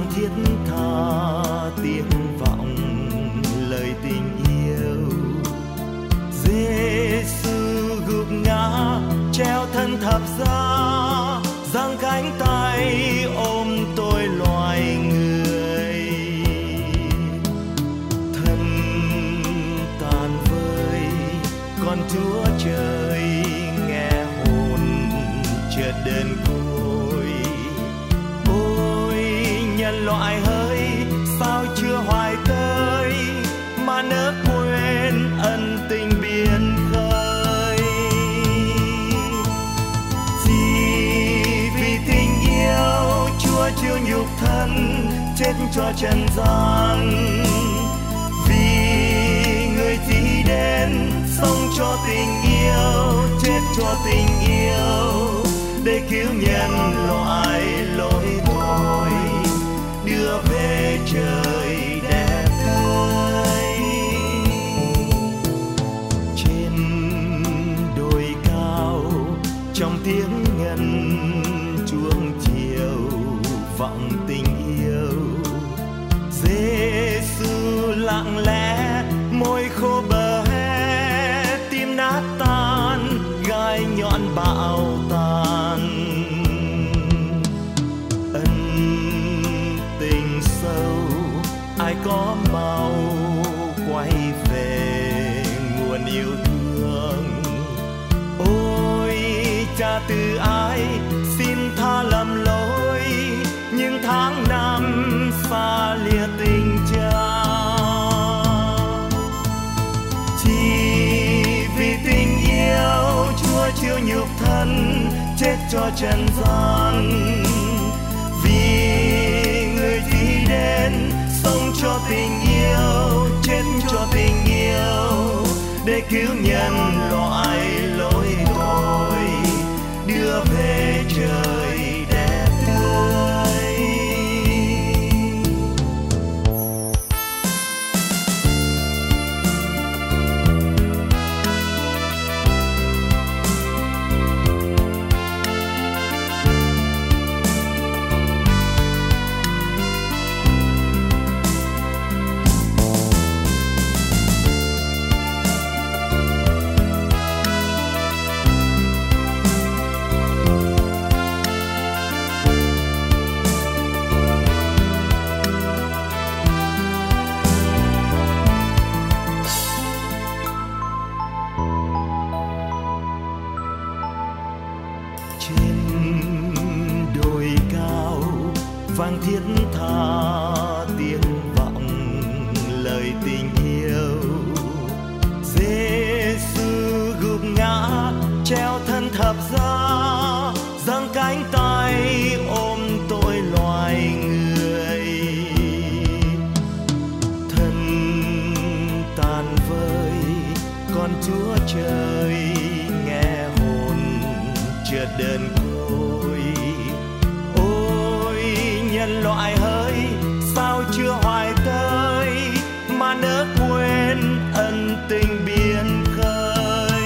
vang thiết tha tiếng vọng lời tình yêu. Giêsu gục ngã treo thân thập giá, giang cánh tay ôm tôi loài người. Thân tàn vơi con Chúa trời nghe hồn chợt đơn côi. Ôi nhân loại hỡi sao chưa hoài tới, mà nỡ quên ân tình biển khơi. Chỉ vì tình yêu Chúa chịu nhục thân chết cho trần gian, vì người chỉ đến sống cho tình yêu, chết cho tình yêu, để cứu nhân loại lỗi tội, đưa về trời đẹp tươi. Trên đồi cao trong tiếng ngân chuông chiều vọng tình yêu. Giêsu lặng lẽ môi khô bờ hè, tim nát tan gai nhọn bão tàn. Ân tình sâu ai có mau quay về nguồn yêu thương. Ôi cha từ ái xin tha lầm lỗi, những tháng năm xa lìa tình cha. Chỉ vì tình yêu Chúa chịu nhục thân chết cho trần gian, vì người chỉ đến sống cho tình yêu, chết cho tình yêu, để cứu nhân loại lỗi tội, đưa về trời đẹp tươi. Trên đồi cao vang thiết tha tiếng vọng lời tình yêu. Giêsu gục ngã treo thân thập giá, giang cánh tay ôm tôi loài người. Thân tàn vơi con Chúa trời nghe hồn chợt đơn côi. Ôi nhân loại hỡi sao chưa hoài tới, mà nỡ quên ân tình biển khơi.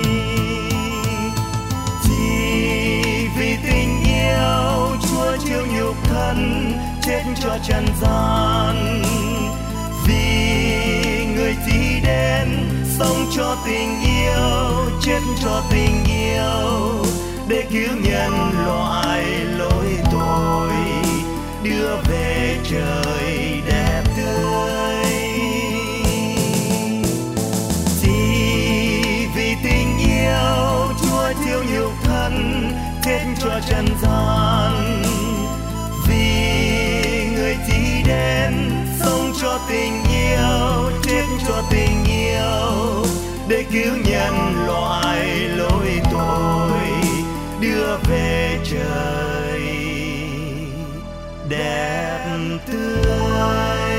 Chỉ vì tình yêu Chúa chịu nhục thân chết cho trần gian, vì người chỉ đến sống cho tình yêu, chết cho tình yêu, để cứu nhân loại lỗi tội, đưa về trời đẹp tươi. Chỉ vì tình yêu Chúa chịu nhục thân chết cho trần gian, vì người chỉ đến sống cho tình yêu, chết cho tình yêu, để cứu nhân loại lỗi tội, đưa về trời đẹp tươi.